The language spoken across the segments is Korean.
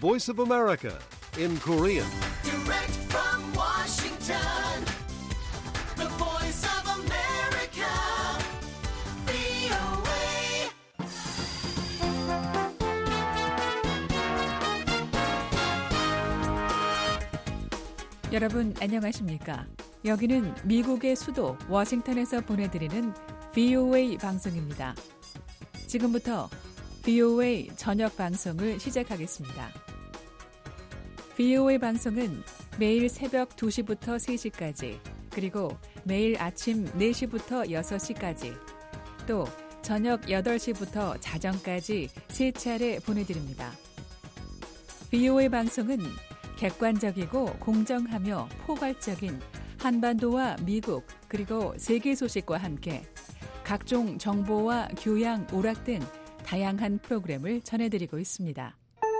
Voice of America in Korean. Direct from Washington, the voice of America, VOA. 여러분 안녕하십니까? 여기는 미국의 수도 워싱턴에서 보내드리는 VOA 방송입니다. 지금부터 VOA 저녁 방송을 시작하겠습니다. VOA 방송은 매일 새벽 2시부터 3시까지, 그리고 매일 아침 4시부터 6시까지, 또 저녁 8시부터 자정까지 3차례 보내드립니다. VOA 방송은 객관적이고 공정하며 포괄적인 한반도와 미국 그리고 세계 소식과 함께 각종 정보와 교양, 오락 등 다양한 프로그램을 전해드리고 있습니다.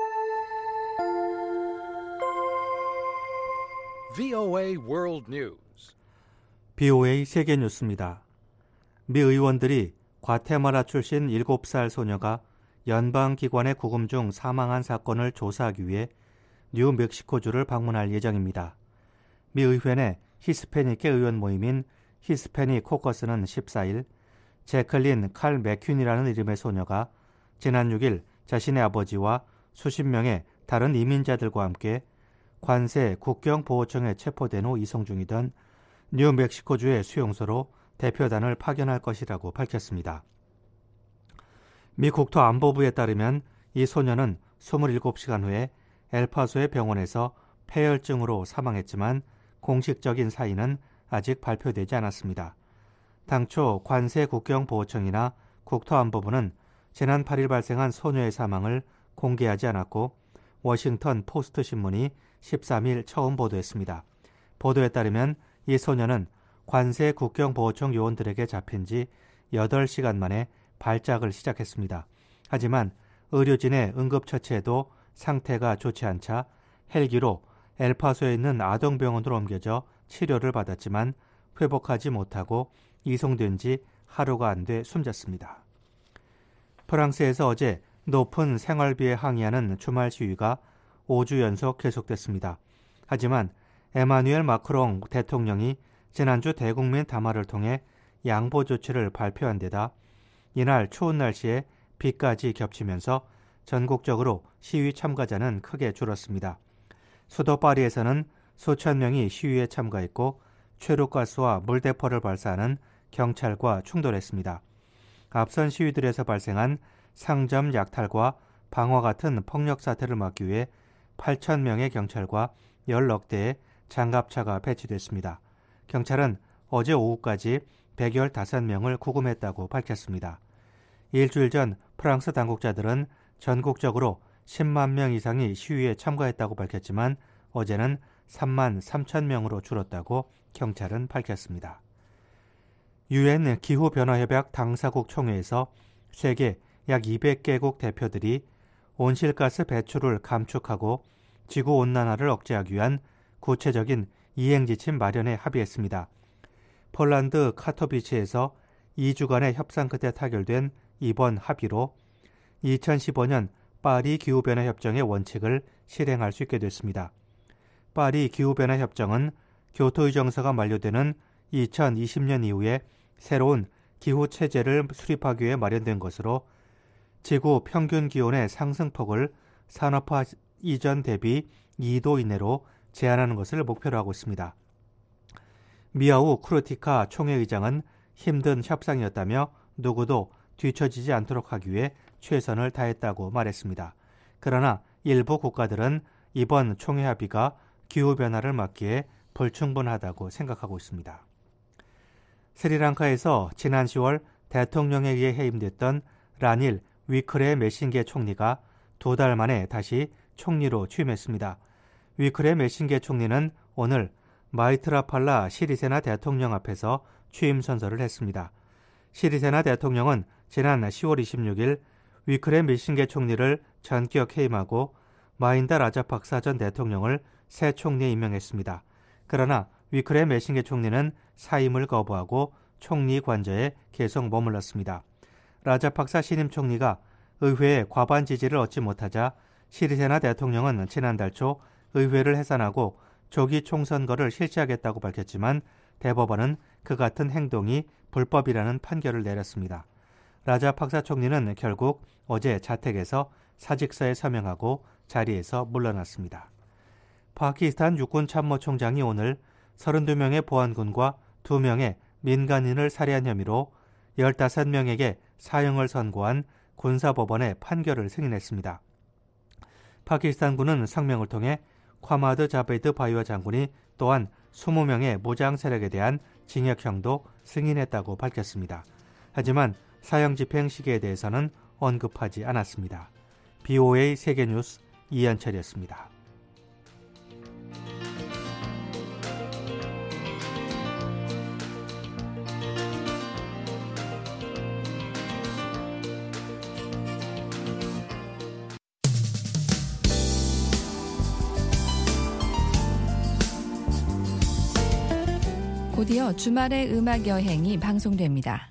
VOA World News. VOA 세계 뉴스입니다. 미 의원들이 과테말라 출신 7살 소녀가 연방기관의 구금 중 사망한 사건을 조사하기 위해 뉴멕시코주를 방문할 예정입니다. 미 의회 내 히스패닉계 의원 모임인 히스패닉 코커스는 14일 제클린 칼 맥퀸이라는 이름의 소녀가 지난 6일 자신의 아버지와 수십 명의 다른 이민자들과 함께 관세 국경보호청에 체포된 후 이송 중이던 뉴멕시코주의 수용소로 대표단을 파견할 것이라고 밝혔습니다. 미 국토안보부에 따르면 이 소녀는 27시간 후에 엘파소의 병원에서 폐혈증으로 사망했지만 공식적인 사인은 아직 발표되지 않았습니다. 당초 관세국경보호청이나 국토안보부는 지난 8일 발생한 소녀의 사망을 공개하지 않았고 워싱턴 포스트 신문이 13일 처음 보도했습니다. 보도에 따르면 이 소녀는 관세국경보호청 요원들에게 잡힌 지 8시간 만에 발작을 시작했습니다. 하지만 의료진의 응급처치에도 상태가 좋지 않자 헬기로 엘파소에 있는 아동병원으로 옮겨져 치료를 받았지만 회복하지 못하고 이송된 지 하루가 안 돼 숨졌습니다. 프랑스에서 어제 높은 생활비에 항의하는 주말 시위가 5주 연속 계속됐습니다. 하지만 에마누엘 마크롱 대통령이 지난주 대국민 담화를 통해 양보 조치를 발표한 데다 이날 추운 날씨에 비까지 겹치면서 전국적으로 시위 참가자는 크게 줄었습니다. 수도 파리에서는 수천 명이 시위에 참가했고 최루가스와 물대포를 발사하는 경찰과 충돌했습니다. 앞선 시위들에서 발생한 상점 약탈과 방화 같은 폭력 사태를 막기 위해 8,000명의 경찰과 10억 대의 장갑차가 배치됐습니다. 경찰은 어제 오후까지 115명을 구금했다고 밝혔습니다. 일주일 전 프랑스 당국자들은 전국적으로 10만 명 이상이 시위에 참가했다고 밝혔지만 어제는 3만 3천 명으로 줄었다고 경찰은 밝혔습니다. UN 기후변화협약 당사국 총회에서 세계 약 200개국 대표들이 온실가스 배출을 감축하고 지구온난화를 억제하기 위한 구체적인 이행지침 마련에 합의했습니다. 폴란드 카토비치에서 2주간의 협상 끝에 타결된 이번 합의로 2015년 파리 기후변화협정의 원칙을 실행할 수 있게 됐습니다. 파리 기후변화협정은 교토의 정서가 만료되는 2020년 이후에 새로운 기후체제를 수립하기 위해 마련된 것으로 지구 평균 기온의 상승폭을 산업화 이전 대비 2도 이내로 제한하는 것을 목표로 하고 있습니다. 미아우 쿠르티카 총회의장은 힘든 협상이었다며 누구도 뒤처지지 않도록 하기 위해 최선을 다했다고 말했습니다. 그러나 일부 국가들은 이번 총회 합의가 기후변화를 막기에 불충분하다고 생각하고 있습니다. 스리랑카에서 지난 10월 대통령에 의해 해임됐던 라닐 위크레 메신게 총리가 2달 만에 다시 총리로 취임했습니다. 위크레 메신게 총리는 오늘 마이트라팔라 시리세나 대통령 앞에서 취임 선서를 했습니다. 시리세나 대통령은 지난 10월 26일 위크레 메신게 총리를 전격 해임하고 마힌다 라자팍사 전 대통령을 새 총리에 임명했습니다. 그러나 위크레 메신게 총리는 사임을 거부하고 총리 관저에 계속 머물렀습니다. 라자팍사 신임 총리가 의회의 과반 지지를 얻지 못하자 시리세나 대통령은 지난달 초 의회를 해산하고 조기 총선거를 실시하겠다고 밝혔지만 대법원은 그 같은 행동이 불법이라는 판결을 내렸습니다. 라자팍사 총리는 결국 어제 자택에서 사직서에 서명하고 자리에서 물러났습니다. 파키스탄 육군참모총장이 오늘 32명의 보안군과 2명의 민간인을 살해한 혐의로 15명에게 사형을 선고한 군사법원의 판결을 승인했습니다. 파키스탄군은 성명을 통해 콰마드 자베드 바이와 장군이 또한 20명의 무장 세력에 대한 징역형도 승인했다고 밝혔습니다. 하지만 사형 집행 시기에 대해서는 언급하지 않았습니다. BOA 세계뉴스 이현철이었습니다. 곧이어 주말의 음악 여행이 방송됩니다.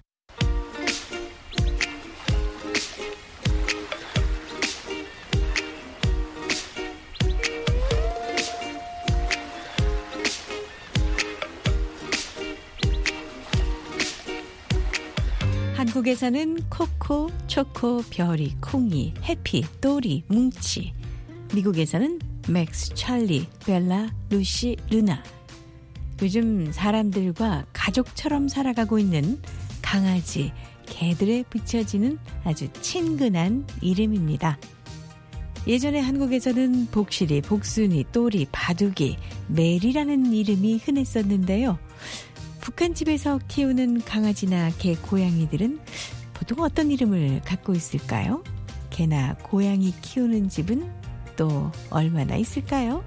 한국에서는 코코, 초코, 별이, 콩이, 해피, 또리, 뭉치. 미국에서는 맥스, 찰리, 벨라, 루시, 루나. 요즘 사람들과 가족처럼 살아가고 있는 강아지, 개들에 붙여지는 아주 친근한 이름입니다. 예전에 한국에서는 복실이, 복순이, 또리, 바둑이, 메리라는 이름이 흔했었는데요. 북한 집에서 키우는 강아지나 개, 고양이들은 보통 어떤 이름을 갖고 있을까요? 개나 고양이 키우는 집은 또 얼마나 있을까요?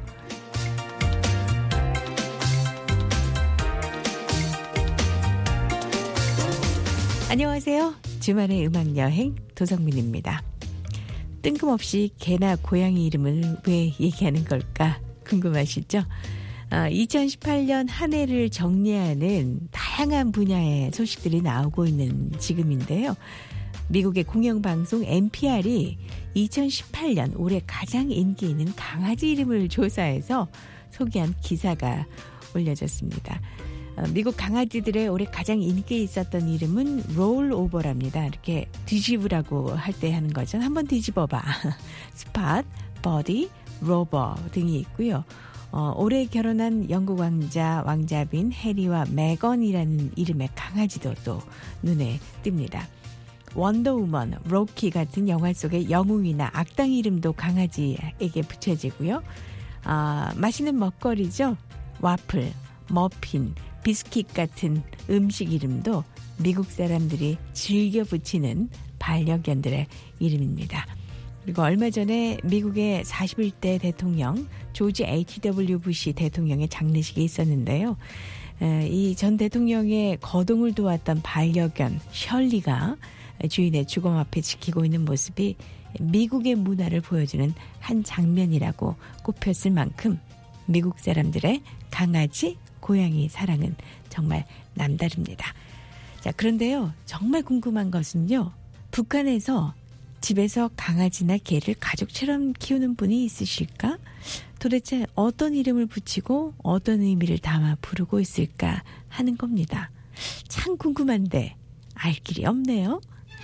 안녕하세요. 주말의 음악여행 도성민입니다. 뜬금없이 개나 고양이 이름을 왜 얘기하는 걸까 궁금하시죠? 2018년 한 해를 정리하는 다양한 분야의 소식들이 나오고 있는 지금인데요. 미국의 공영방송 NPR이 2018년 올해 가장 인기 있는 강아지 이름을 조사해서 소개한 기사가 올려졌습니다. 미국 강아지들의 올해 가장 인기 있었던 이름은 롤오버랍니다. 이렇게 뒤집으라고 할 때 하는 거죠. 한번 뒤집어봐. 스팟, 버디, 로버 등이 있고요. 올해 결혼한 영국 왕자빈 해리와 메건이라는 이름의 강아지도 또 눈에 띕니다. 원더우먼, 로키 같은 영화 속의 영웅이나 악당 이름도 강아지에게 붙여지고요. 맛있는 먹거리죠. 와플, 머핀, 비스킷 같은 음식 이름도 미국 사람들이 즐겨 붙이는 반려견들의 이름입니다. 그리고 얼마 전에 미국의 41대 대통령 조지 H.W. 부시 대통령의 장례식이 있었는데요. 이 전 대통령의 거동을 도왔던 반려견 셜리가 주인의 주검 앞에 지키고 있는 모습이 미국의 문화를 보여주는 한 장면이라고 꼽혔을 만큼 미국 사람들의 강아지, 고양이 사랑은 정말 남다릅니다. 자, 그런데요. 정말 궁금한 것은요. 북한에서 집에서 강아지나 개를 가족처럼 키우는 분이 있으실까? 도대체 어떤 이름을 붙이고 어떤 의미를 담아 부르고 있을까 하는 겁니다. 참 궁금한데 알 길이 없네요.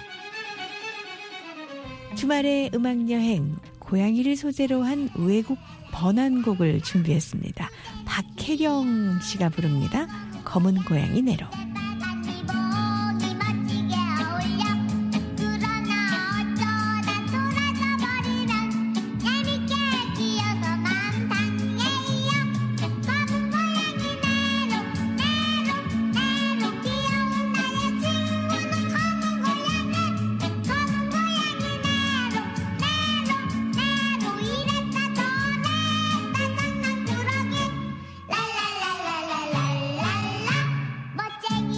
주말의 음악여행, 고양이를 소재로 한 외국 번안곡을 준비했습니다. 박혜령 씨가 부릅니다. 검은 고양이 네로. 멋쟁이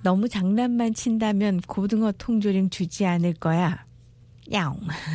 너무 장난만 친다면 고등어 통조림 주지 않을 거야. 야옹.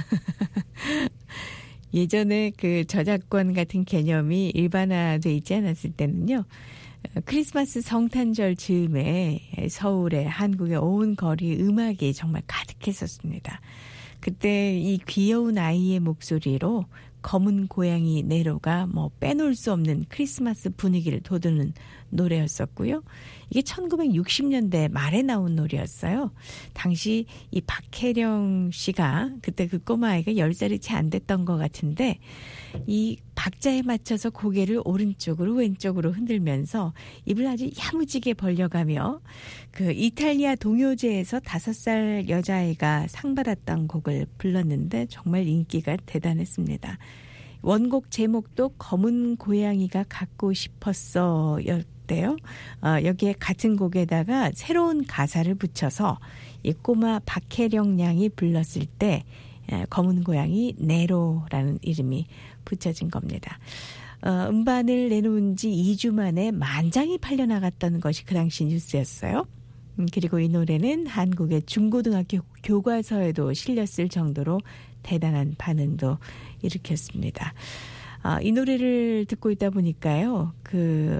예전에 그 저작권 같은 개념이 일반화돼 있지 않았을 때는요. 크리스마스 성탄절 즈음에 서울의 한국의 온 거리 음악이 정말 가득했었습니다. 그때 이 귀여운 아이의 목소리로 검은 고양이 네로가 뭐 빼놓을 수 없는 크리스마스 분위기를 돋우는 노래였었고요. 이게 1960년대 말에 나온 노래였어요. 당시 이 박혜령 씨가 그때 그 꼬마아이가 10살이 채 안 됐던 것 같은데 이 박자에 맞춰서 고개를 오른쪽으로 왼쪽으로 흔들면서 입을 아주 야무지게 벌려가며 그 이탈리아 동요제에서 5살 여자아이가 상 받았던 곡을 불렀는데 정말 인기가 대단했습니다. 원곡 제목도 검은 고양이가 갖고 싶었어 였대요. 여기에 같은 곡에다가 새로운 가사를 붙여서 이 꼬마 박혜령 양이 불렀을 때 검은 고양이 네로라는 이름이 붙여진 겁니다. 음반을 내놓은 지 2주 만에 만장이 팔려나갔던 것이 그 당시 뉴스였어요. 그리고 이 노래는 한국의 중고등학교 교과서에도 실렸을 정도로 대단한 반응도 일으켰습니다. 이 노래를 듣고 있다 보니까요. 그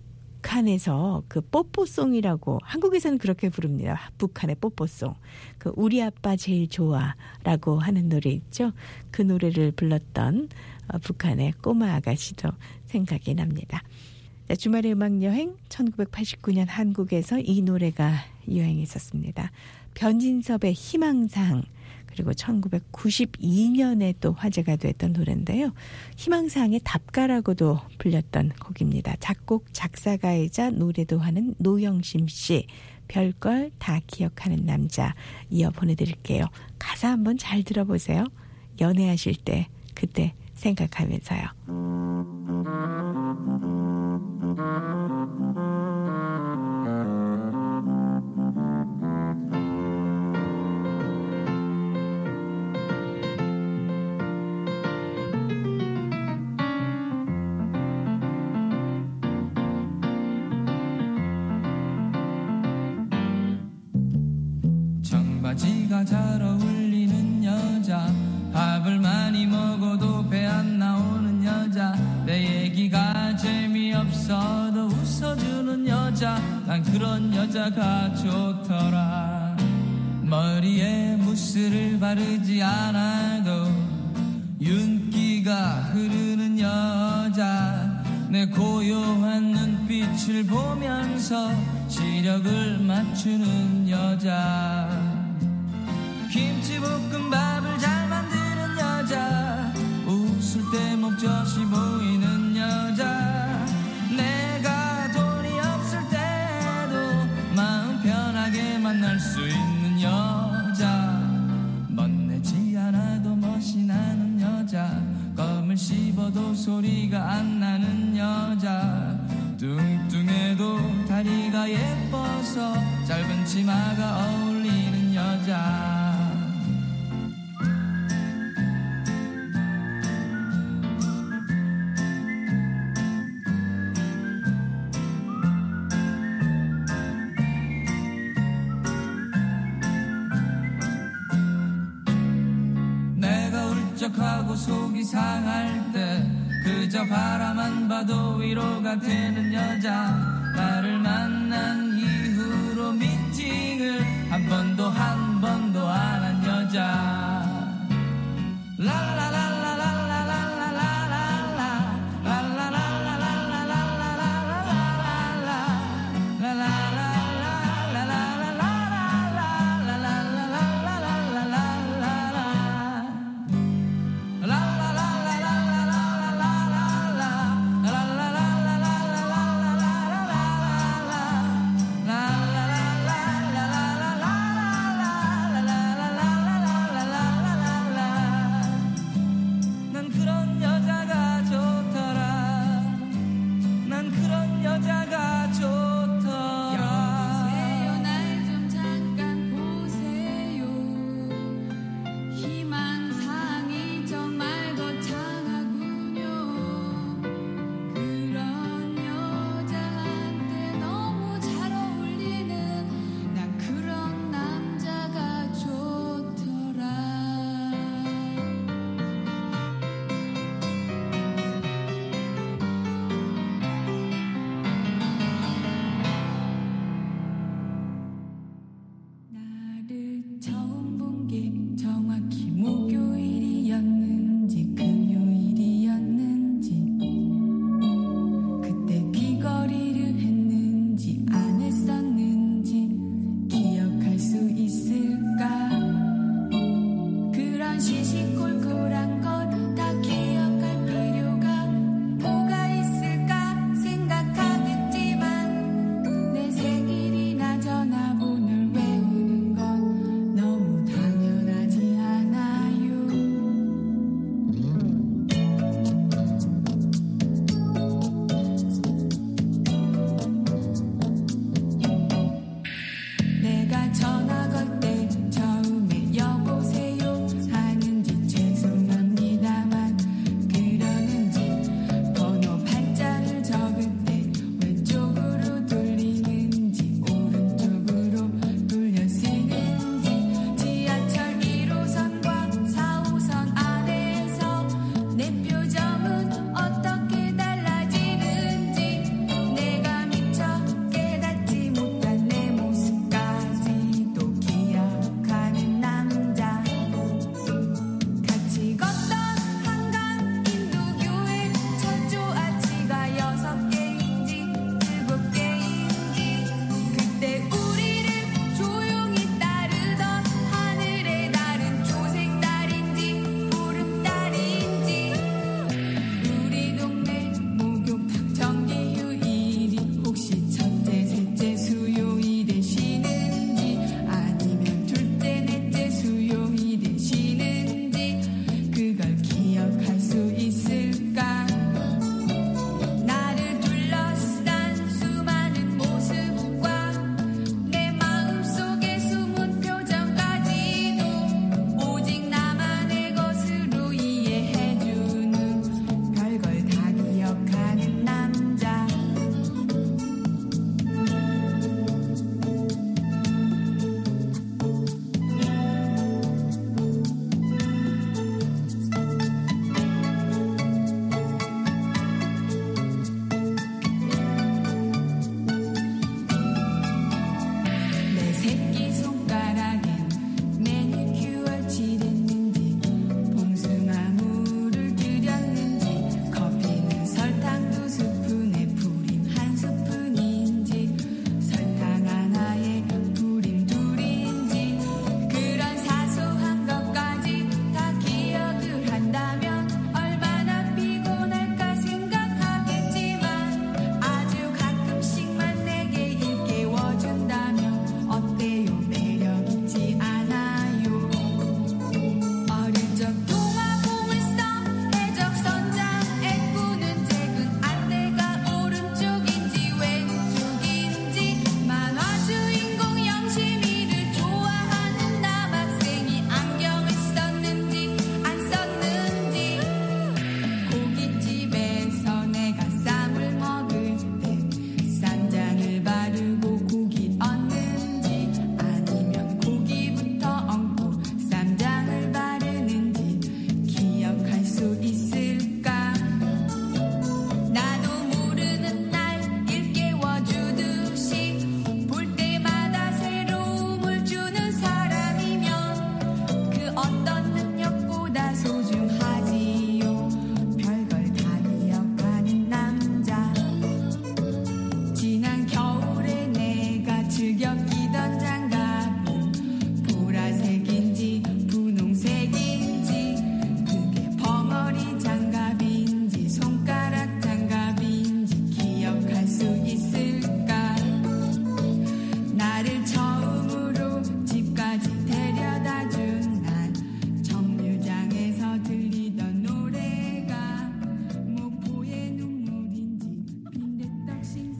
북한에서 그 뽀뽀송이라고 한국에서는 그렇게 부릅니다. 북한의 뽀뽀송. 그 우리 아빠 제일 좋아라고 하는 노래 있죠. 그 노래를 불렀던 북한의 꼬마 아가씨도 생각이 납니다. 자, 주말의 음악여행 1989년 한국에서 이 노래가 유행했었습니다. 변진섭의 희망사항 그리고 1992년에 또 화제가 됐던 노래인데요. 희망사항의 답가라고도 불렸던 곡입니다. 작곡 작사가이자 노래도 하는 노영심 씨 별걸 다 기억하는 남자 이어 보내드릴게요. 가사 한번 잘 들어보세요. 연애하실 때 그때 생각하면서요. 청바지가 잘 어울리는 여자 밥을 많이 먹어도 배 안 나오는 여자 내 얘기가 재미없어도 웃어주는 여자 난 그런 여자가 좋더라 머리에 무스를 바르지 않아도 윤기가 흐르는 여자 내 고요한 눈빛을 보면서 시력을 맞추는 여자 김치볶음밥을 잘 만드는 여자 웃을 때 목젖이 보이는 여자 내가 돈이 없을 때도 마음 편하게 만날 수 있는 여자 멋내지 않아도 멋이 나는 여자 껌을 씹어도 소리가 안 나는 여자 뚱뚱해도 다리가 예뻐서 짧은 치마가 어울리는 여자 하고 속이 상할 때 그저 바라만 봐도 위로가 되는 여자 나를 만난 이후로 미팅을 한 번도 안 한 여자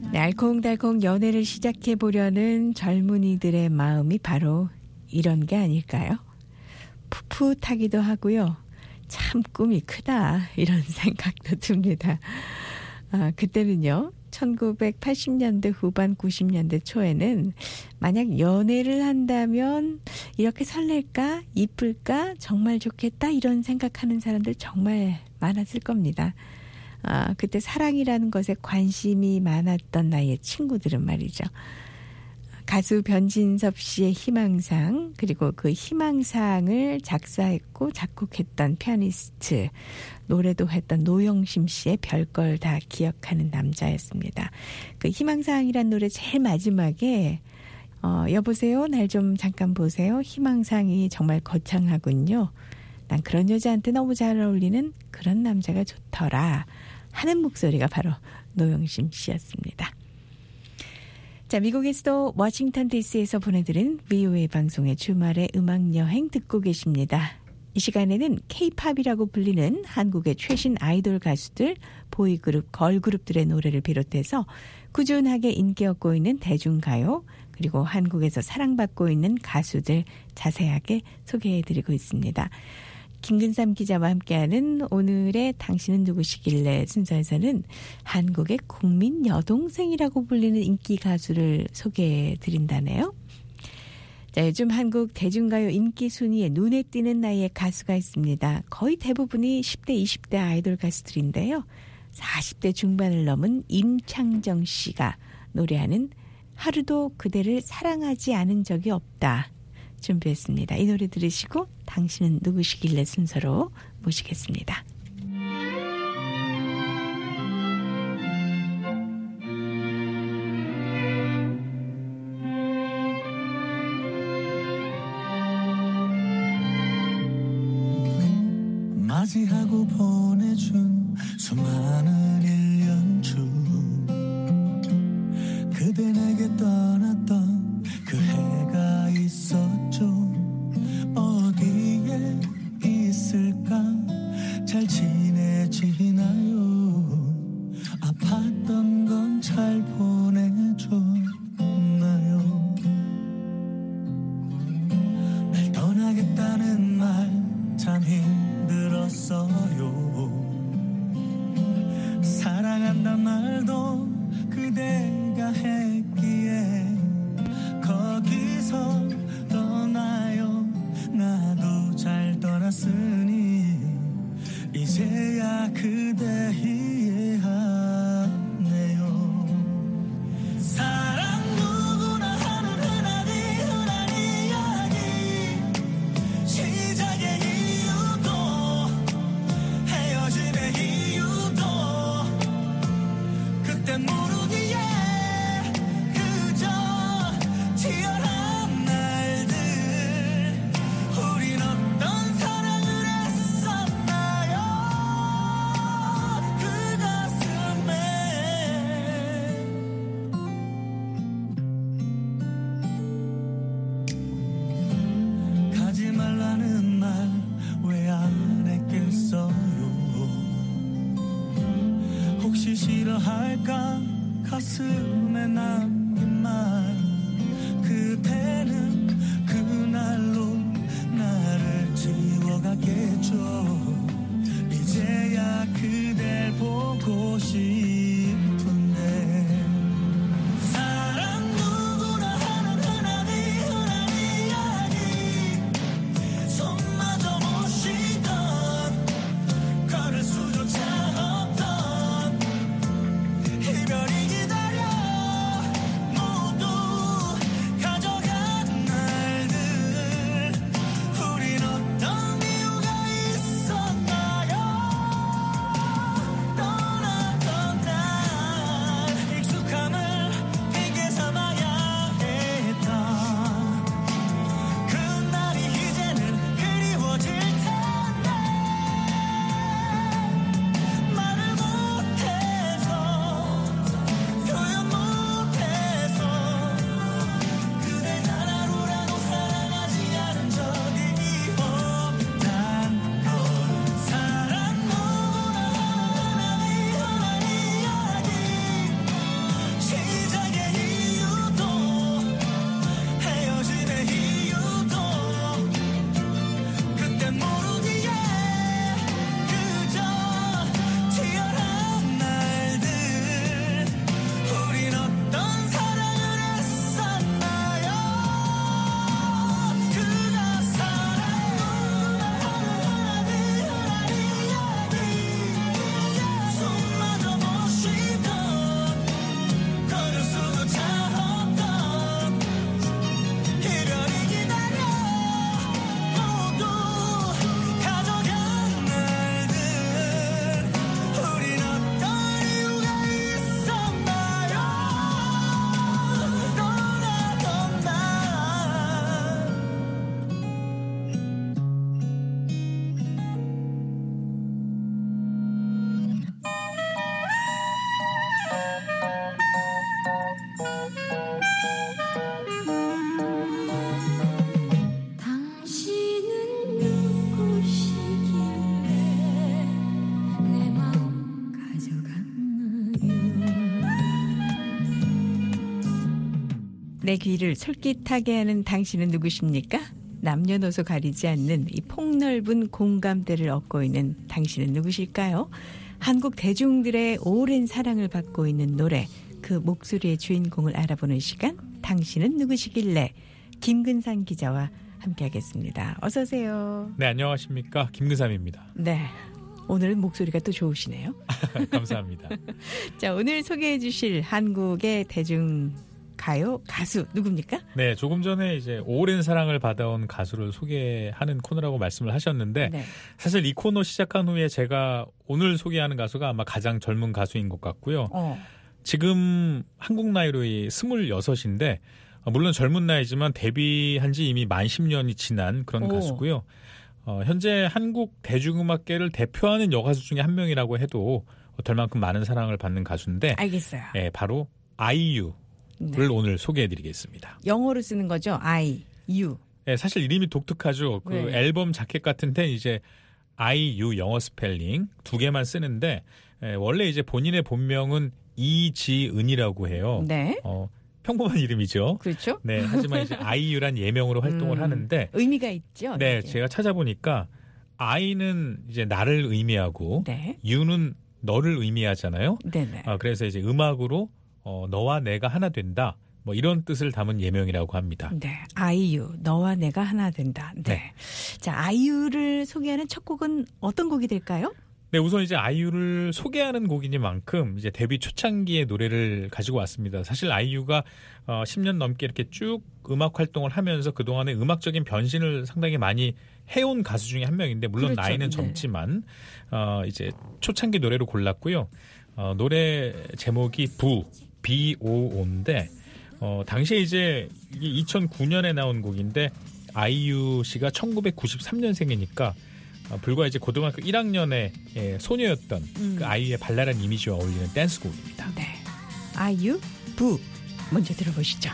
네, 알콩달콩 연애를 시작해 보려는 젊은이들의 마음이 바로 이런 게 아닐까요? 풋풋하기도 하고요. 참 꿈이 크다 이런 생각도 듭니다. 그때는요. 1980년대 후반 90년대 초에는 만약 연애를 한다면 이렇게 설렐까? 이쁠까? 정말 좋겠다? 이런 생각하는 사람들 정말 많았을 겁니다. 그때 사랑이라는 것에 관심이 많았던 나이의 친구들은 말이죠. 가수 변진섭 씨의 희망상, 그리고 그 희망상을 작사했고 작곡했던 피아니스트, 노래도 했던 노영심 씨의 별걸 다 기억하는 남자였습니다. 그 희망상이란 노래 제일 마지막에 여보세요, 날 좀 잠깐 보세요. 희망상이 정말 거창하군요. 난 그런 여자한테 너무 잘 어울리는 그런 남자가 좋더라 하는 목소리가 바로 노영심 씨였습니다. 자, 미국에서도 워싱턴 DC에서 보내드린 VOA 방송의 주말의 음악여행 듣고 계십니다. 이 시간에는 K-팝이라고 불리는 한국의 최신 아이돌 가수들, 보이그룹, 걸그룹들의 노래를 비롯해서 꾸준하게 인기 얻고 있는 대중가요, 그리고 한국에서 사랑받고 있는 가수들 자세하게 소개해드리고 있습니다. 김근삼 기자와 함께하는 오늘의 당신은 누구시길래 순서에서는 한국의 국민 여동생이라고 불리는 인기 가수를 소개해드린다네요. 자, 요즘 한국 대중가요 인기 순위에 눈에 띄는 나이의 가수가 있습니다. 거의 대부분이 10대, 20대 아이돌 가수들인데요. 40대 중반을 넘은 임창정 씨가 노래하는 하루도 그대를 사랑하지 않은 적이 없다 준비했습니다. 이 노래 들으시고 당신은 누구시길래 순서로 모시겠습니다. 맞이하고 보내준 수많은 1년 중 그대 내게 떠났던 그 해가 있었죠. 어디에 있을까? 잘 지내지나요? 아팠던 건 잘 보내줬나요? 날 떠나겠다는 말 참 힘들었어요. 사랑한단 말도 그대가 했기에 거기서 떠나요. 나도 잘 떠났으니 이제야 그대 이해하네요. 사랑 누구나 하는 흔한 이야기 시작의 이유도 헤어짐의 이유도 그때 모르기에 그저 치열한 날들 우린 어떤 사랑을 했었나요? 그 가슴에 가지 말라는 말 왜 안 했겠어요? 혹시 싫어할까 내 귀를 솔깃하게 하는 당신은 누구십니까? 남녀노소 가리지 않는 이 폭넓은 공감대를 얻고 있는 당신은 누구실까요? 한국 대중들의 오랜 사랑을 받고 있는 노래, 그 목소리의 주인공을 알아보는 시간, 당신은 누구시길래? 김근상 기자와 함께하겠습니다. 어서 오세요. 네, 안녕하십니까. 김근삼입니다. 네, 오늘은 목소리가 또 좋으시네요. 감사합니다. 자, 오늘 소개해 주실 한국의 대중가요 가수 누굽니까? 네, 조금 전에 이제 오랜 사랑을 받아온 가수를 소개하는 코너라고 말씀을 하셨는데 네. 사실 이 코너 시작한 후에 제가 오늘 소개하는 가수가 아마 가장 젊은 가수인 것 같고요. 지금 한국 나이로 26인데 물론 젊은 나이지만 데뷔한 지 이미 만 10년이 지난 그런 가수고요. 현재 한국 대중음악계를 대표하는 여가수 중에 한 명이라고 해도 될 만큼 많은 사랑을 받는 가수인데 알겠어요. 네, 바로 아이유를 네. 오늘 소개해드리겠습니다. 영어로 쓰는 거죠. I, you. 네, 사실 이름이 독특하죠. 그 네. 앨범 자켓 같은 데 이제 아이유 영어 스펠링 두 개만 쓰는데 원래 이제 본인의 본명은 이지은이라고 해요. 네. 평범한 이름이죠. 그렇죠. 네, 하지만 이제 아이유란 예명으로 활동을 하는데 의미가 있죠. 네, 되게. 제가 찾아보니까 I는 이제 나를 의미하고 네. U는 너를 의미하잖아요. 네네. 그래서 이제 음악으로 너와 내가 하나 된다. 뭐 이런 뜻을 담은 예명이라고 합니다. 네, 아이유, 너와 내가 하나 된다. 네. 네. 자, 아이유를 소개하는 첫 곡은 어떤 곡이 될까요? 네, 우선 이제 아이유를 소개하는 곡이니만큼 이제 데뷔 초창기의 노래를 가지고 왔습니다. 사실 아이유가 10년 넘게 이렇게 쭉 음악 활동을 하면서 그동안에 음악적인 변신을 상당히 많이 해온 가수 중에 한 명인데 물론 그렇죠. 나이는 네. 젊지만 이제 초창기 노래로 골랐고요. 노래 제목이 BOO인데 당시에 이제 이게 2009년에 나온 곡인데 아이유 씨가 1993년생이니까 불과 이제 고등학교 1학년의 소녀였던 그 아이유의 발랄한 이미지와 어울리는 댄스곡입니다. 네. 아이유, 부. 먼저 들어보시죠.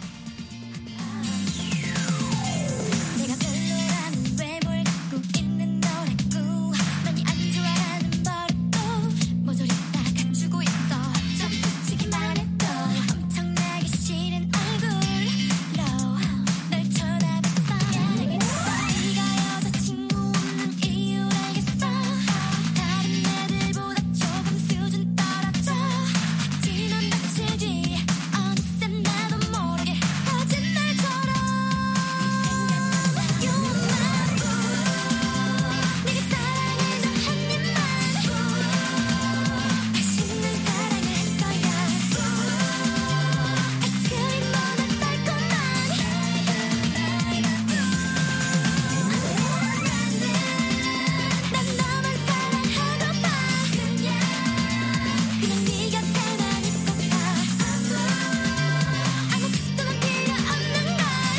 내가 별로라는 외모를 갖고 있는 너라고 많이 안 좋아하는 버릇도 모조리 다 갖추고 있어 좀 스치기만 해도 엄청나게 싫은 얼굴로 널 쳐다봤어 네가 여자친구 없는 이유 알겠어 다른 애들보다 조금 수준 떨어져 하지만 며칠 뒤에 어느새 나도 모르게 거짓말처럼 You're my boo 내게 사랑해줘 한 입만 다시는 사랑을 할 거야 아이스크림보다 달콤한 '난 너만 사랑하고파 그냥 네 곁에만 있고파 아무것도 필요 없는 걸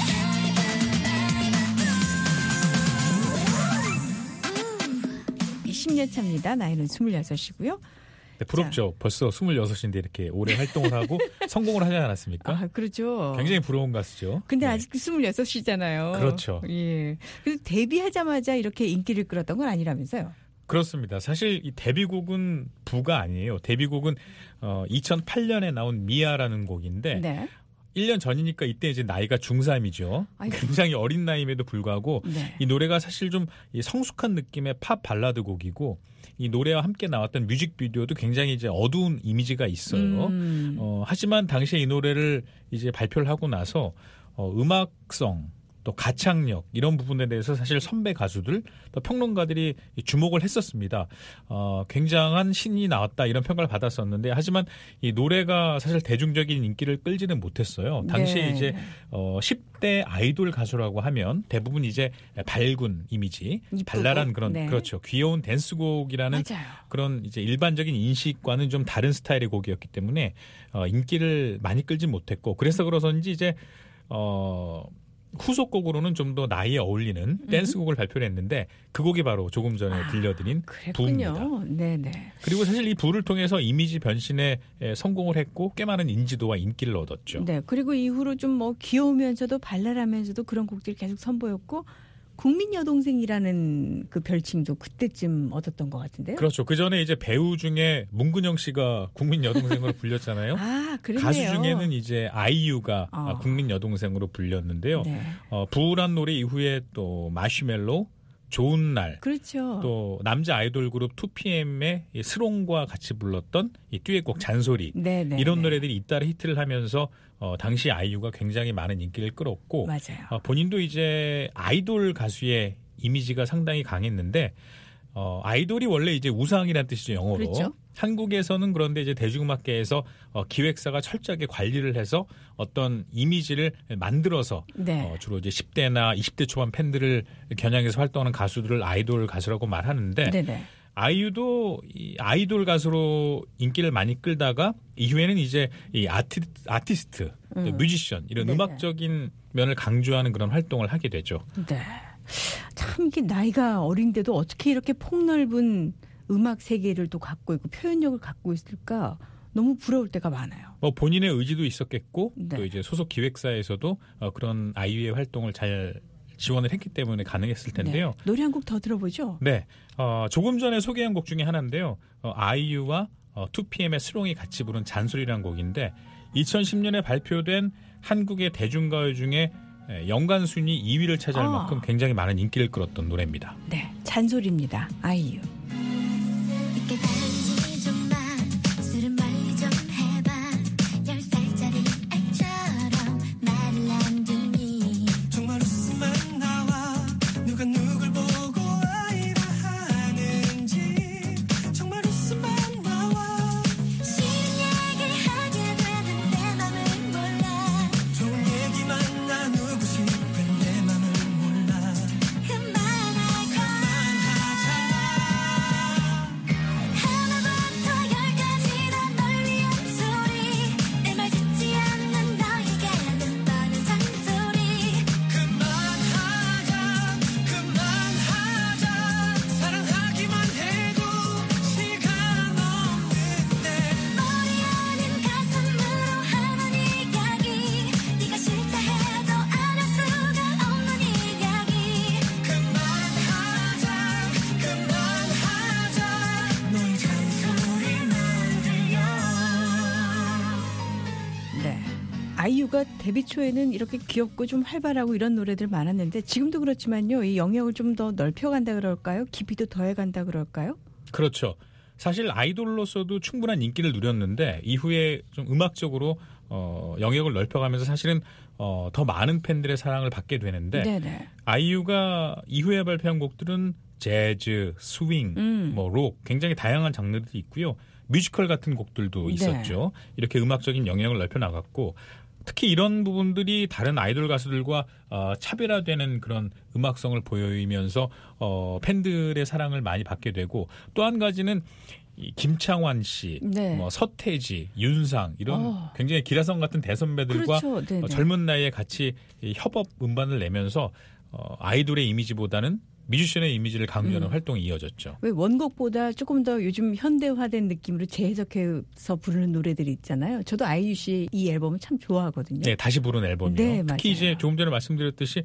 10년 차입니다. 나이는 26이고요. 네, 부럽죠. 벌써 26인데 이렇게 오래 활동을 하고 성공을 하지 않았습니까? 아, 그렇죠. 굉장히 부러운 가수죠. 근데 네. 아직도 26이잖아요. 그렇죠. 예. 그래서 데뷔하자마자 이렇게 인기를 끌었던 건 아니라면서요. 그렇습니다. 사실 이 데뷔곡은 부가 아니에요. 데뷔곡은 2008년에 나온 미아라는 곡인데 네. 1년 전이니까 이때 이제 나이가 중3이죠. 아이고. 굉장히 어린 나이임에도 불구하고 네. 이 노래가 사실 좀 이 성숙한 느낌의 팝 발라드 곡이고 이 노래와 함께 나왔던 뮤직비디오도 굉장히 이제 어두운 이미지가 있어요. 하지만 당시에 이 노래를 이제 발표를 하고 나서 음악성 또 가창력 이런 부분에 대해서 사실 선배 가수들 또 평론가들이 주목을 했었습니다. 굉장한 신이 나왔다 이런 평가를 받았었는데 하지만 이 노래가 사실 대중적인 인기를 끌지는 못했어요. 당시에 네. 이제 10대 아이돌 가수라고 하면 대부분 이제 밝은 이미지, 이쁘고, 발랄한 그런 네. 그렇죠. 귀여운 댄스곡이라는 맞아요. 그런 이제 일반적인 인식과는 좀 다른 스타일의 곡이었기 때문에 인기를 많이 끌지 못했고 그래서 그러서인지 이제 후속곡으로는 좀 더 나이에 어울리는 댄스곡을 발표를 했는데 그 곡이 바로 조금 전에 들려드린 부입니다. 그랬군요. 네네. 그리고 사실 이 부를 통해서 이미지 변신에 성공을 했고 꽤 많은 인지도와 인기를 얻었죠. 네. 그리고 이후로 좀 뭐 귀여우면서도 발랄하면서도 그런 곡들이 계속 선보였고 국민 여동생이라는 그 별칭도 그때쯤 얻었던 것 같은데요. 그렇죠. 그 전에 이제 배우 중에 문근영 씨가 국민 여동생으로 불렸잖아요. 아, 그랬네요. 가수 중에는 이제 아이유가 어. 국민 여동생으로 불렸는데요. 네. 부울한 노래 이후에 또 마시멜로, 좋은 날, 그렇죠. 또 남자 아이돌 그룹 2PM의 스롱과 같이 불렀던 이 듀엣곡 잔소리 네네. 이런 노래들이 잇따라 히트를 하면서 당시 아이유가 굉장히 많은 인기를 끌었고 맞아요. 본인도 이제 아이돌 가수의 이미지가 상당히 강했는데 아이돌이 원래 이제 우상이라는 뜻이죠, 영어로. 그렇죠. 한국에서는 그런데 이제 대중음악계에서 기획사가 철저하게 관리를 해서 어떤 이미지를 만들어서 네. 주로 이제 10대나 20대 초반 팬들을 겨냥해서 활동하는 가수들을 아이돌 가수라고 말하는데 네네. 아이유도 이 아이돌 가수로 인기를 많이 끌다가 이후에는 이제 이 아티스트, 뮤지션 이런 네네. 음악적인 면을 강조하는 그런 활동을 하게 되죠. 네. 참 이게 나이가 어린데도 어떻게 이렇게 폭넓은 음악 세계를 또 갖고 있고 표현력을 갖고 있을까 너무 부러울 때가 많아요. 본인의 의지도 있었겠고 네. 또 이제 소속 기획사에서도 그런 아이유의 활동을 잘 지원을 했기 때문에 가능했을 텐데요. 네. 노래 한 곡 더 들어보죠. 네, 조금 전에 소개한 곡 중에 하나인데요. 아이유와 2PM의 스롱이 같이 부른 잔소리라는 곡인데 2010년에 발표된 한국의 대중가요 중에 연간 순위 2위를 차지할 만큼 굉장히 많은 인기를 끌었던 노래입니다. 네, 잔소리입니다. 아이유. 늦게 다니지 좀 마. 술은 멀리 좀 해봐. 10살짜리 애처럼 말을 안 듣니. 정말 웃음만 나와 누가 누굴 보고 아이라 하는지 정말 웃음만 나와 싫은 얘기 하게 되는 내 맘을 몰라. 좋은 얘기만 나누고 싶은 내 맘을 몰라 그만하자. 하나부터 열까지 다 널 위한 소리. 내 말 듣지 않는 너에게 눈떠는 잔소리. 그만하자 사랑하기만 해도 시간 없는데 머리 아닌 가슴으로 하는 이야기. 네가 싫다 해도 안 할 수가 없는 이야기. 그만하자 너의 잔소리만 들려 네. 아이유가 데뷔 초에는 이렇게 귀엽고 좀 활발하고 이런 노래들 많았는데 지금도 그렇지만요. 이 영역을 좀 더 넓혀간다 그럴까요? 깊이도 더해간다 그럴까요? 그렇죠. 사실 아이돌로서도 충분한 인기를 누렸는데 이후에 좀 음악적으로 영역을 넓혀가면서 사실은 더 많은 팬들의 사랑을 받게 되는데 네네. 아이유가 이후에 발표한 곡들은 재즈, 스윙, 뭐 록 굉장히 다양한 장르들이 있고요. 뮤지컬 같은 곡들도 네. 있었죠. 이렇게 음악적인 영역을 넓혀 나갔고 특히 이런 부분들이 다른 아이돌 가수들과 차별화되는 그런 음악성을 보이면서 팬들의 사랑을 많이 받게 되고 또 한 가지는 이 김창완 씨, 네. 뭐 서태지, 윤상 이런 굉장히 기라성 같은 대선배들과 그렇죠. 네네. 젊은 나이에 같이 이 협업 음반을 내면서 아이돌의 이미지보다는 뮤지션의 이미지를 강조하는 활동이 이어졌죠. 왜 원곡보다 조금 더 요즘 현대화된 느낌으로 재해석해서 부르는 노래들이 있잖아요. 저도 아이유 씨 이 앨범은 참 좋아하거든요. 네, 다시 부른 앨범이요. 네, 특히 맞아요. 이제 조금 전에 말씀드렸듯이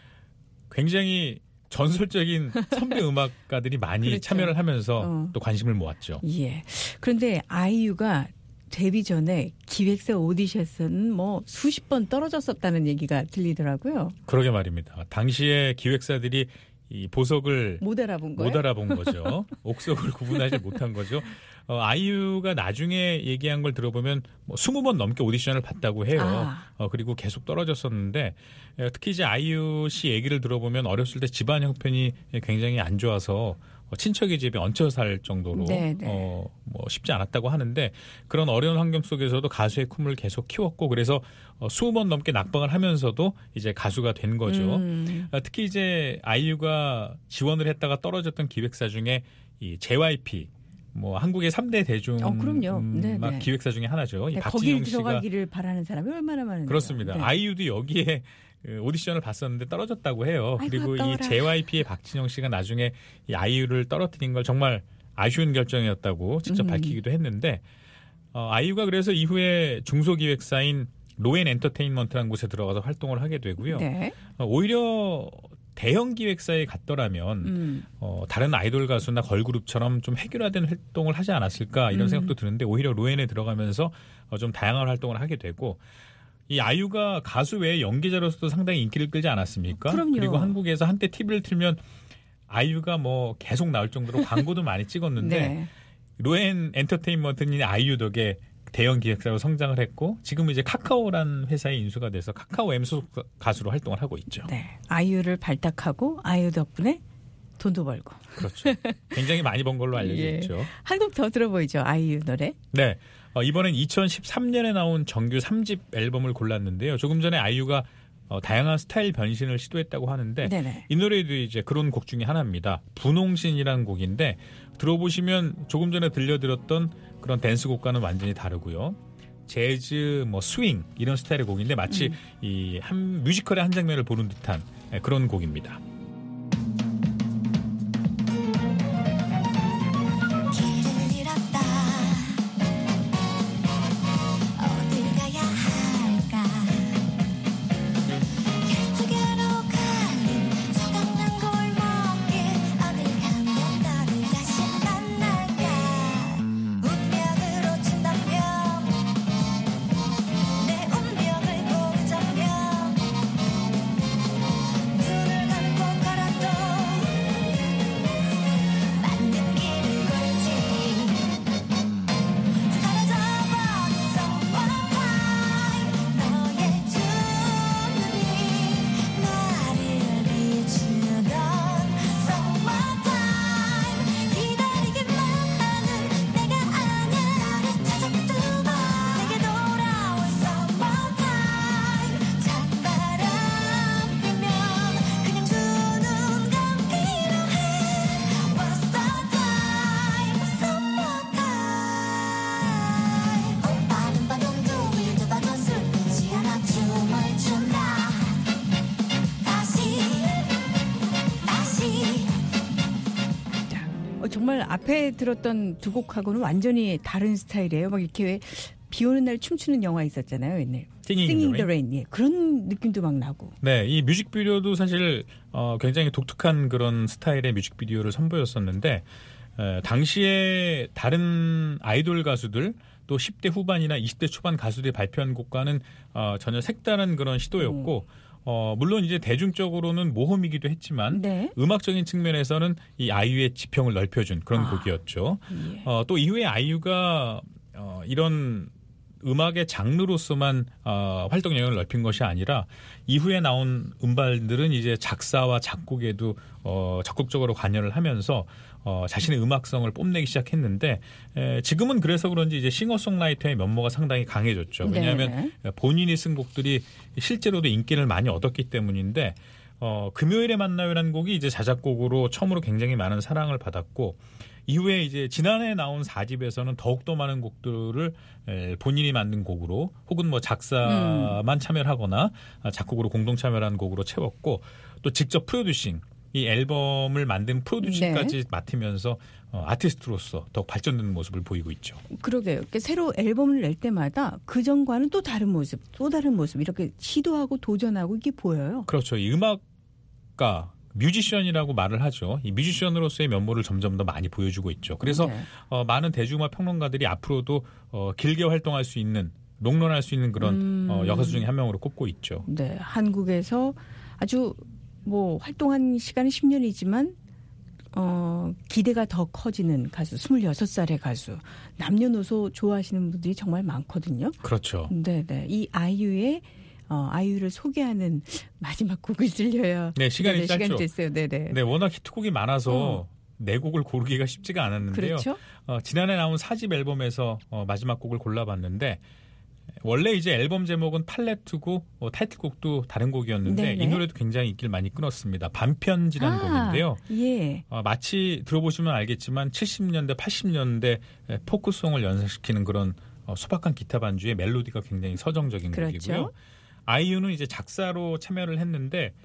굉장히 전설적인 선배 음악가들이 많이 그렇죠. 참여를 하면서 또 관심을 모았죠. 예. 그런데 아이유가 데뷔 전에 기획사 오디션에서는 뭐 수십 번 떨어졌었다는 얘기가 들리더라고요. 그러게 말입니다. 당시에 기획사들이 이 보석을 못 알아본 거예요? 못 알아본 거죠. 옥석을 구분하지 못한 거죠. 아이유가 나중에 얘기한 걸 들어보면 뭐 20번 넘게 오디션을 봤다고 해요. 그리고 계속 떨어졌었는데 특히 이제 아이유 씨 얘기를 들어보면 어렸을 때 집안 형편이 굉장히 안 좋아서 친척의 집에 얹혀 살 정도로 뭐 쉽지 않았다고 하는데 그런 어려운 환경 속에서도 가수의 꿈을 계속 키웠고 그래서 20번 넘게 낙방을 하면서도 이제 가수가 된 거죠. 특히 이제 아이유가 지원을 했다가 떨어졌던 기획사 중에 이 JYP 뭐 한국의 3대 대중 그럼요. 음악 기획사 중에 하나죠. 이 네, 박진영 거길 씨가 들어가기를 바라는 사람이 얼마나 많은데요. 그렇습니다. 네. 아이유도 여기에 오디션을 봤었는데 떨어졌다고 해요. 아이고, 그리고 아까워라. 이 JYP의 박진영 씨가 나중에 이 아이유를 떨어뜨린 걸 정말 아쉬운 결정이었다고 직접 밝히기도 했는데 아이유가 그래서 이후에 중소기획사인 로엔 엔터테인먼트라는 곳에 들어가서 활동을 하게 되고요. 네. 오히려 대형 기획사에 갔더라면 다른 아이돌 가수나 걸그룹처럼 좀 획일화된 활동을 하지 않았을까 이런 생각도 드는데 오히려 로엔에 들어가면서 좀 다양한 활동을 하게 되고 이 아이유가 가수 외에 연기자로서도 상당히 인기를 끌지 않았습니까? 그럼요. 그리고 한국에서 한때 TV를 틀면 아이유가 뭐 계속 나올 정도로 광고도 많이 찍었는데 네. 로엔 엔터테인먼트는 아이유 덕에 대형 기획사로 성장을 했고 지금은 이제 카카오라는 회사에 인수가 돼서 카카오 M 소속 가수로 활동을 하고 있죠. 네. 아이유를 발탁하고 아이유 덕분에 돈도 벌고. 그렇죠. 굉장히 많이 번 걸로 알려져 예. 있죠. 한 곡 더 들어보이죠. 아이유 노래. 네. 이번엔 2013년에 나온 정규 3집 앨범을 골랐는데요. 조금 전에 아이유가 다양한 스타일 변신을 시도했다고 하는데 네네. 이 노래도 이제 그런 곡 중에 하나입니다. 분홍신이라는 곡인데 들어보시면 조금 전에 들려드렸던 그런 댄스곡과는 완전히 다르고요. 재즈, 뭐 스윙 이런 스타일의 곡인데 마치 이 한 뮤지컬의 한 장면을 보는 듯한 그런 곡입니다. 길을 잃었다 어딜 가야 할까 12개로 갈린 서강난 골목길 어딜 가면 너를 다시 만날까 운명으로 친다면 내 운명을 고르자면 눈을 감고 걸어도 맞는 길을 걸지 사라져버린 summertime 너의 두 눈이 나를 비추던 summertime 기다리기만 하는 내가 아냐 나를 찾아두고 내게 돌아온 summertime 찬바람 불면 그냥 두 눈 감기로 해 What's the time summertime 빠른 바람도 위도 봐도 슬프지 않아 춤을 춘다 다시 정말 앞에 들었던 두 곡하고는 완전히 다른 스타일이에요. 막 이렇게 왜 비 오는 날 춤추는 영화 있었잖아요. 옛날. Singing in the Rain. 예. 그런 느낌도 막 나고. 네, 이 뮤직비디오도 사실 굉장히 독특한 그런 스타일의 뮤직비디오를 선보였었는데 당시에 다른 아이돌 가수들 또 10대 후반이나 20대 초반 가수들이 발표한 곡과는 전혀 색다른 그런 시도였고 물론 이제 대중적으로는 모험이기도 했지만 네. 음악적인 측면에서는 이 아이유의 지평을 넓혀준 그런 곡이었죠. 예. 또 이후에 아이유가 이런 음악의 장르로서만 활동 영역을 넓힌 것이 아니라 이후에 나온 음반들은 이제 작사와 작곡에도 적극적으로 관여를 하면서 자신의 음악성을 뽐내기 시작했는데 지금은 그래서 그런지 이제 싱어송라이터의 면모가 상당히 강해졌죠. 왜냐하면 본인이 쓴 곡들이 실제로도 인기를 많이 얻었기 때문인데 금요일에 만나요라는 곡이 이제 자작곡으로 처음으로 굉장히 많은 사랑을 받았고 이후에 이제 지난해 나온 4집에서는 더욱더 많은 곡들을 본인이 만든 곡으로 혹은 뭐 작사만 참여를 하거나 작곡으로 공동 참여를 한 곡으로 채웠고 또 직접 프로듀싱 이 앨범을 만든 프로듀싱까지 맡으면서 아티스트로서 더욱 발전되는 모습을 보이고 있죠. 그러게요. 그러니까 새로 앨범을 낼 때마다 그전과는 또 다른 모습, 또 다른 모습 이렇게 시도하고 도전하고 이게 보여요. 그렇죠. 이 음악가 뮤지션이라고 말을 하죠. 이 뮤지션으로서의 면모를 점점 더 많이 보여주고 있죠. 그래서 네. 많은 대중음악 평론가들이 앞으로도 길게 활동할 수 있는 롱런할 수 있는 그런 여가수 중에 한 명으로 꼽고 있죠. 네, 한국에서 아주 뭐 활동한 시간은 10년이지만 기대가 더 커지는 가수, 26살의 가수. 남녀노소 좋아하시는 분들이 정말 많거든요. 그렇죠. 네, 네. 이 아이유를 소개하는 마지막 곡을 들려요. 네, 시간이 짧죠. 시간이 됐어요. 네, 네. 네, 워낙 히트곡이 많아서 네 곡을 고르기가 쉽지가 않았는데요. 그렇죠. 지난해 나온 4집 앨범에서 마지막 곡을 골라봤는데 원래 이제 앨범 제목은 팔레트고 타이틀곡도 다른 곡이었는데 네네. 이 노래도 굉장히 인기를 많이 끌었습니다. 반편지라는 곡인데요. 예. 마치 들어보시면 알겠지만 70년대, 80년대 포크송을 연상시키는 그런 소박한 기타 반주의 멜로디가 굉장히 서정적인 그렇죠. 곡이고요. 아이유는 이제 작사로 참여를 했는데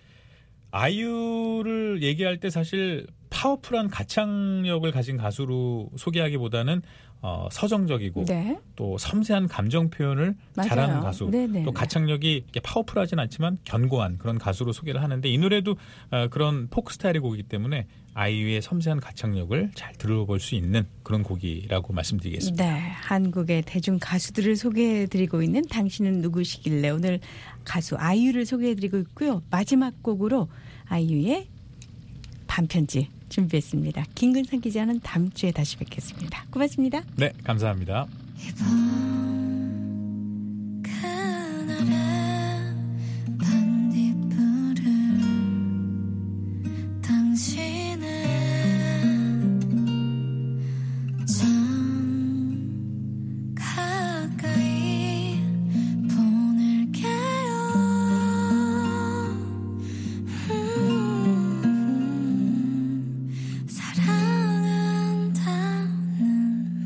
아이유를 얘기할 때 사실 파워풀한 가창력을 가진 가수로 소개하기보다는 서정적이고 네. 또 섬세한 감정 표현을 맞아요. 잘하는 가수, 네네. 또 가창력이 이렇게 파워풀하진 않지만 견고한 그런 가수로 소개를 하는데 이 노래도 그런 포크 스타일의 곡이기 때문에 아이유의 섬세한 가창력을 잘 들어볼 수 있는 그런 곡이라고 말씀드리겠습니다. 네, 한국의 대중 가수들을 소개해드리고 있는 당신은 누구시길래 오늘 가수 아이유를 소개해드리고 있고요. 마지막 곡으로 아이유의 반편지 준비했습니다. 김근선 기자는 다음 주에 다시 뵙겠습니다. 고맙습니다. 네, 감사합니다. 그날의 반딧불을 당신은 참 가까이 보낼게요. 사랑한다는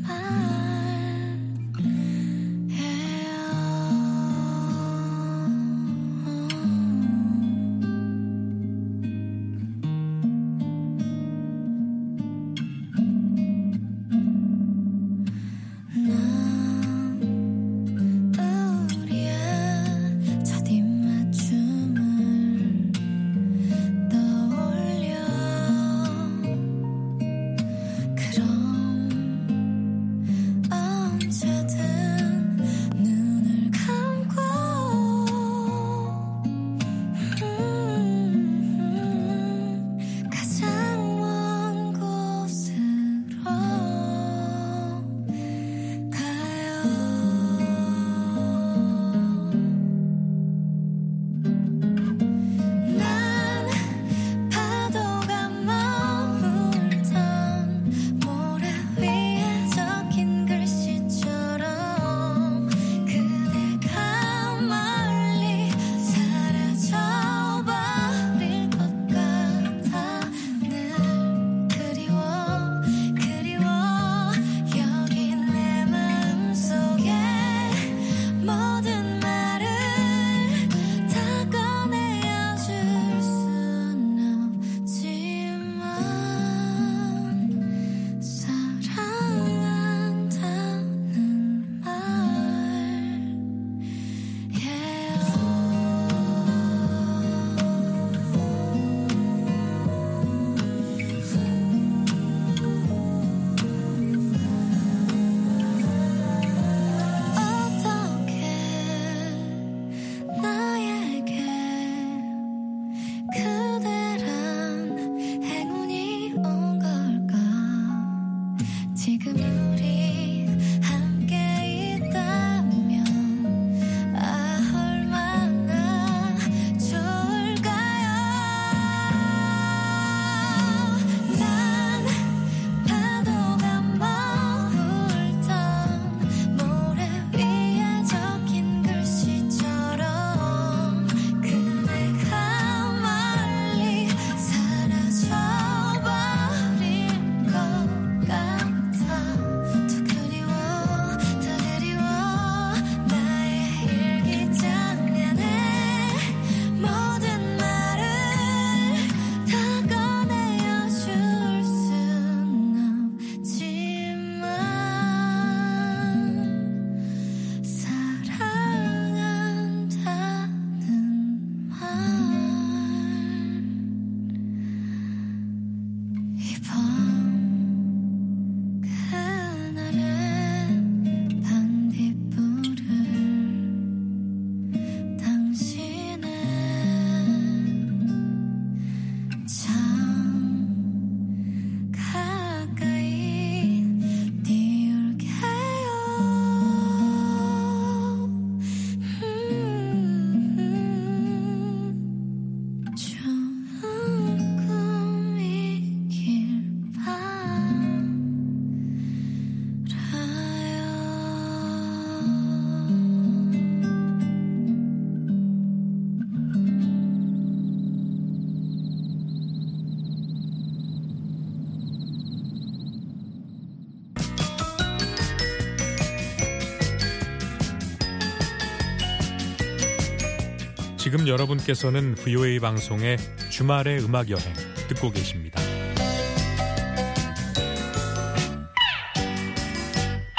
지금 여러분께서는 VOA 방송의 주말의 음악 여행 듣고 계십니다.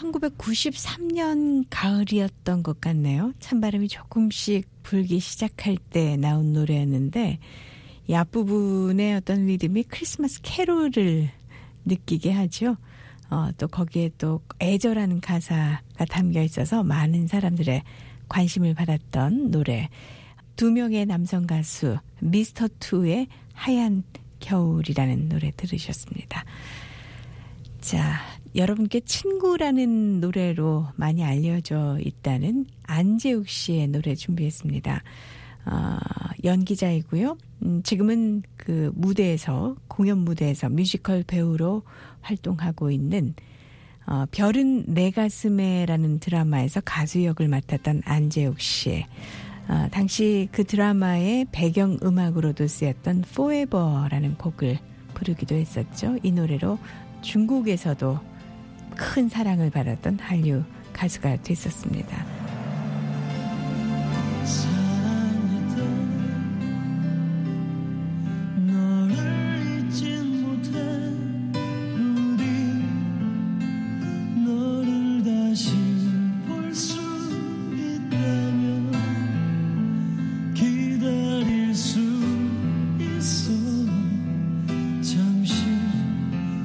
1993년 가을이었던 것 같네요. 찬바람이 조금씩 불기 시작할 때 나온 노래였는데 이 앞부분의 어떤 리듬이 크리스마스 캐롤을 느끼게 하죠. 또 거기에 또 애절한 가사가 담겨 있어서 많은 사람들의 관심을 받았던 노래. 두 명의 남성 가수 미스터 투의 하얀 겨울이라는 노래 들으셨습니다. 자, 여러분께 친구라는 노래로 많이 알려져 있다는 안재욱 씨의 노래 준비했습니다. 연기자이고요. 지금은 그 무대에서, 공연 무대에서 뮤지컬 배우로 활동하고 있는 별은 내 가슴에라는 드라마에서 가수 역을 맡았던 안재욱 씨. 당시 그 드라마의 배경음악으로도 쓰였던 Forever라는 곡을 부르기도 했었죠. 이 노래로 중국에서도 큰 사랑을 받았던 한류 가수가 됐었습니다.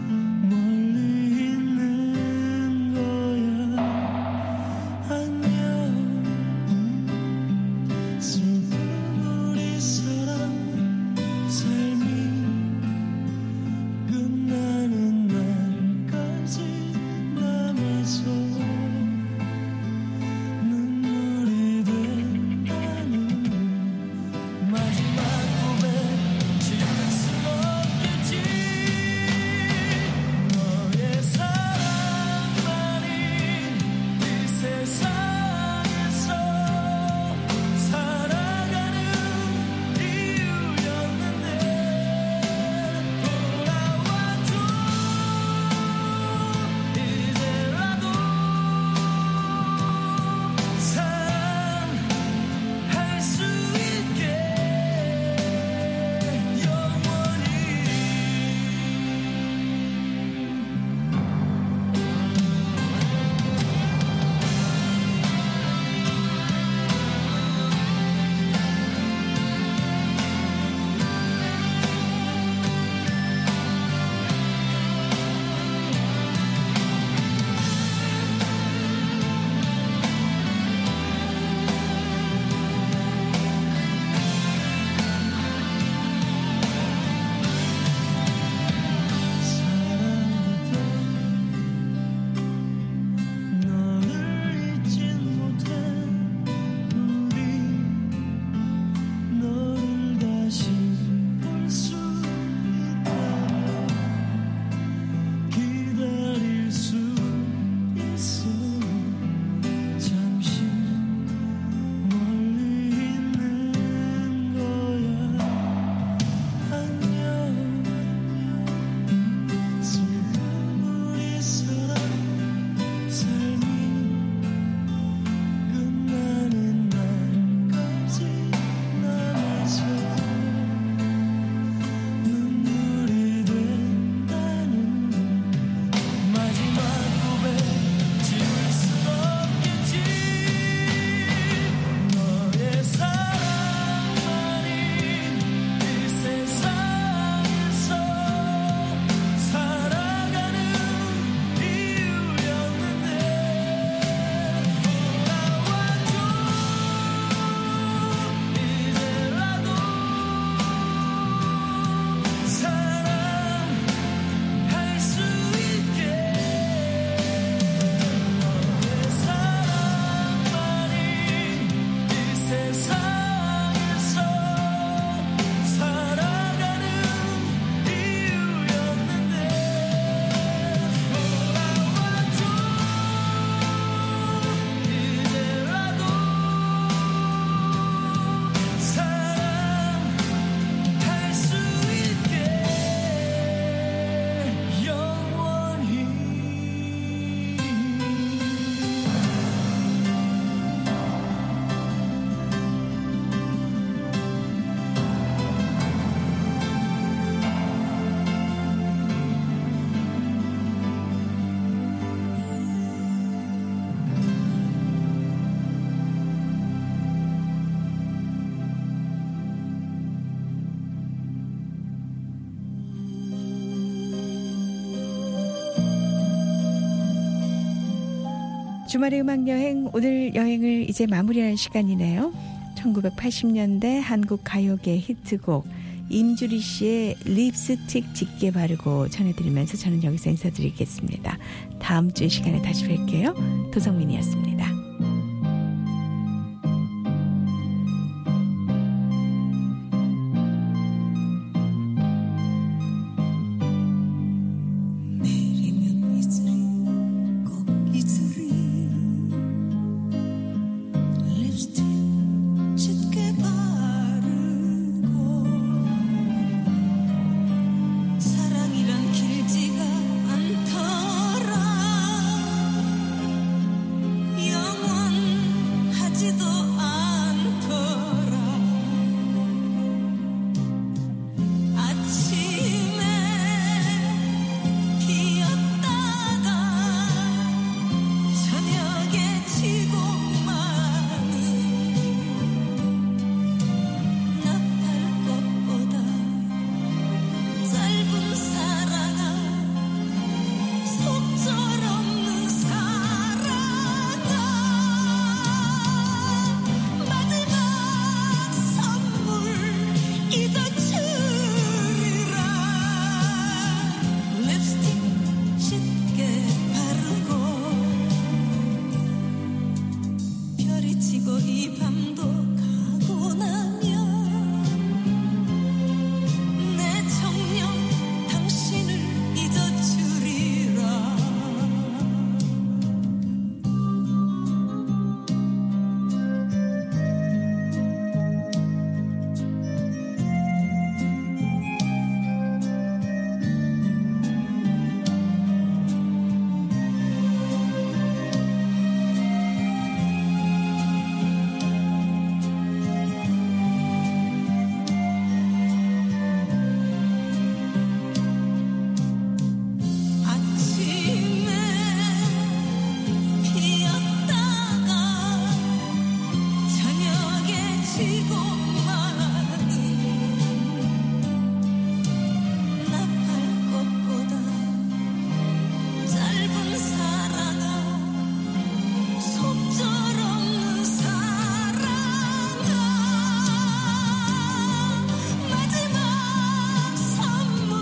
안녕 주말의 음악여행, 오늘 여행을 이제 마무리할 시간이네요. 1980년대 한국 가요계 히트곡 임주리 씨의 립스틱 짙게 바르고 전해드리면서 저는 여기서 인사드리겠습니다. 다음 주 시간에 다시 뵐게요. 도성민이었습니다. 내리면 이슬이 꼭 이슬이 립스틱 짙게 바르고 사랑이란 길지가 않더라 영원하지도 않더라 아침에 피었다가 저녁에 지고 마는 나팔꽃보다 짧은 사랑아 속절없는 사랑아 마지막 선물 잊어주리라 립스틱 짙게 바르고 별이 치고 이 밤도 가고 나면 내 정녕 당신을 잊어주리라 아침에 피었다가 저녁에 지고 마는 나팔꽃보다 짧은 사랑아 속절없는 사랑아 마지막 선물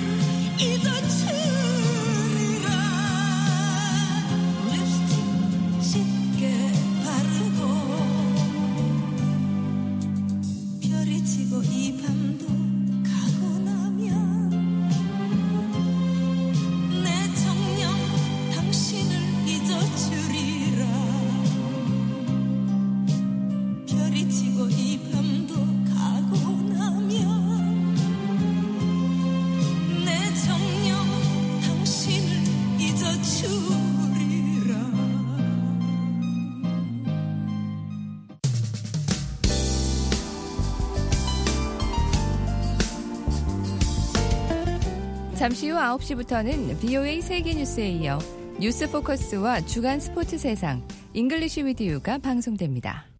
잊어주리라 립스틱 짙게 바르고 별이 치고 이 밤도 가고 나면 내 정녕 당신을 잊어주리라 별이 치고 이 밤도 가고 나면 내 정녕 당신을 잊어주리라 잠시 후 9시부터는 VOA 세계뉴스에 이어 뉴스 포커스와 주간 스포츠 세상 잉글리시 위드 유가 방송됩니다.